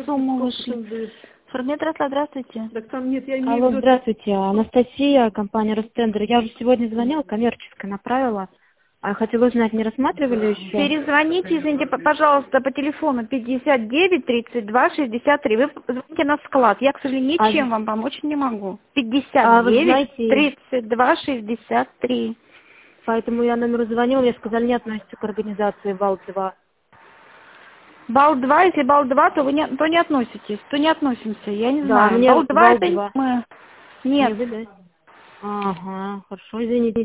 сумму вышли. Фарметрасла, здравствуйте. Так там нет, я имею в Алло, виду... здравствуйте. Анастасия, компания Ростендер. Я уже сегодня звонила, коммерческое направила. А хотела узнать, не рассматривали еще? Перезвоните, извините, пожалуйста, по телефону 59 32 63. Вы звоните на склад. Я, к сожалению, ничем вам помочь не могу. 59 вы знаете, 32 63. поэтому я номеру звонила, мне сказали, не относится к организации ВАЛ-2. Балл 2, если балл 2, то вы то не относитесь, то не относимся, я не Да, знаю. мне Балл 2 ВАЛ это не 2. мы. Не Нет. вы, да? Ага, хорошо, извините.